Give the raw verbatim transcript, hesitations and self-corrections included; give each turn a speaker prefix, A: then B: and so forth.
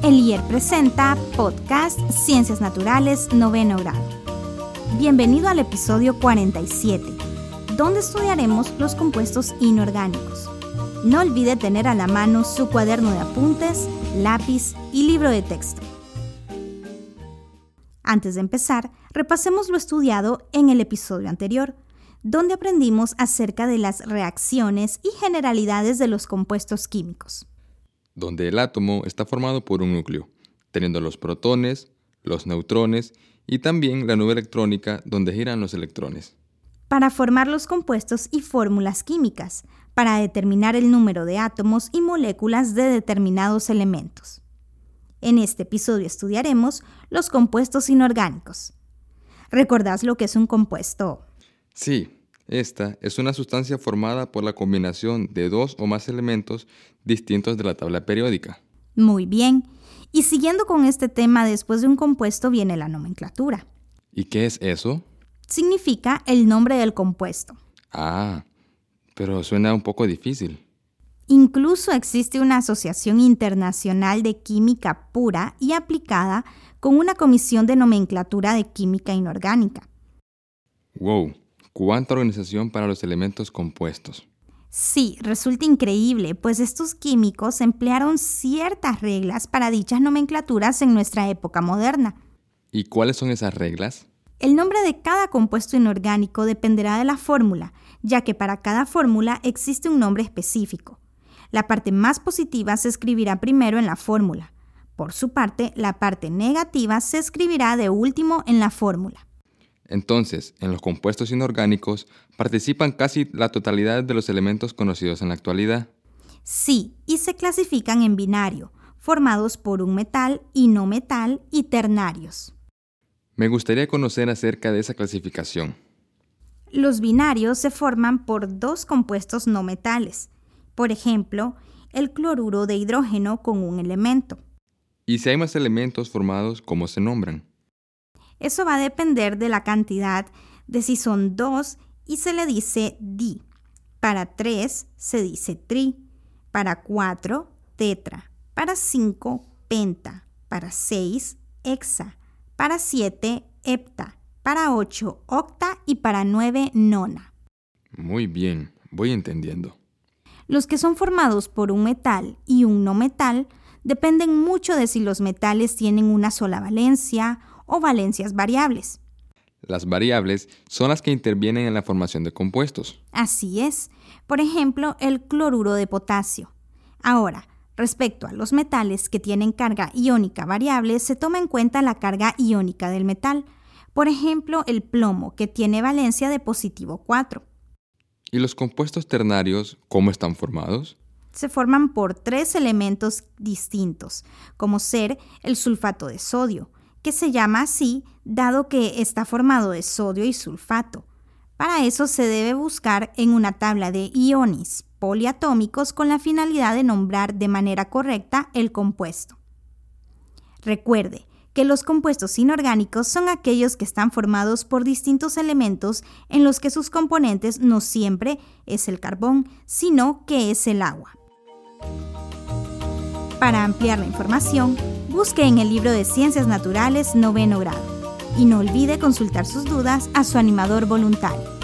A: El I E R presenta Podcast Ciencias Naturales Noveno Grado. Bienvenido al episodio cuarenta y siete, donde estudiaremos los compuestos inorgánicos. No olvide tener a la mano su cuaderno de apuntes, lápiz y libro de texto. Antes de empezar, repasemos lo estudiado en el episodio anterior, donde aprendimos acerca de las reacciones y generalidades de los compuestos químicos.
B: Donde el átomo está formado por un núcleo, teniendo los protones, los neutrones y también la nube electrónica donde giran los electrones.
A: Para formar los compuestos y fórmulas químicas, para determinar el número de átomos y moléculas de determinados elementos. En este episodio estudiaremos los compuestos inorgánicos. ¿Recordás lo que es un compuesto?
B: Sí. Esta es una sustancia formada por la combinación de dos o más elementos distintos de la tabla periódica.
A: Muy bien. Y siguiendo con este tema, después de un compuesto viene la nomenclatura.
B: ¿Y qué es eso?
A: Significa el nombre del compuesto.
B: Ah, pero suena un poco difícil.
A: Incluso existe una Asociación Internacional de Química Pura y Aplicada con una comisión de nomenclatura de química inorgánica.
B: ¡Wow! ¿Cuánta organización para los elementos compuestos?
A: Sí, resulta increíble, pues estos químicos emplearon ciertas reglas para dichas nomenclaturas en nuestra época moderna.
B: ¿Y cuáles son esas reglas?
A: El nombre de cada compuesto inorgánico dependerá de la fórmula, ya que para cada fórmula existe un nombre específico. La parte más positiva se escribirá primero en la fórmula. Por su parte, la parte negativa se escribirá de último en la fórmula.
B: Entonces, en los compuestos inorgánicos participan casi la totalidad de los elementos conocidos en la actualidad.
A: Sí, y se clasifican en binario, formados por un metal y no metal y ternarios.
B: Me gustaría conocer acerca de esa clasificación.
A: Los binarios se forman por dos compuestos no metales. Por ejemplo, el cloruro de hidrógeno con un elemento.
B: ¿Y si hay más elementos formados, cómo se nombran?
A: Eso va a depender de la cantidad de si son dos y se le dice di. Para tres se dice tri. Para cuatro, tetra. Para cinco, penta. Para seis, hexa. Para siete, hepta. Para ocho, octa. Y para nueve, nona.
B: Muy bien, voy entendiendo.
A: Los que son formados por un metal y un no metal dependen mucho de si los metales tienen una sola valencia o valencias variables.
B: Las variables son las que intervienen en la formación de compuestos.
A: Así es. Por ejemplo, el cloruro de potasio. Ahora, respecto a los metales que tienen carga iónica variable, se toma en cuenta la carga iónica del metal. Por ejemplo, el plomo, que tiene valencia de positivo cuatro.
B: ¿Y los compuestos ternarios, cómo están formados?
A: Se forman por tres elementos distintos, como ser el sulfato de sodio, que se llama así dado que está formado de sodio y sulfato. Para eso se debe buscar en una tabla de iones poliatómicos con la finalidad de nombrar de manera correcta el compuesto. Recuerde que los compuestos inorgánicos son aquellos que están formados por distintos elementos en los que sus componentes no siempre es el carbón, sino que es el agua. Para ampliar la información, busque en el libro de Ciencias Naturales Noveno Grado y no olvide consultar sus dudas a su animador voluntario.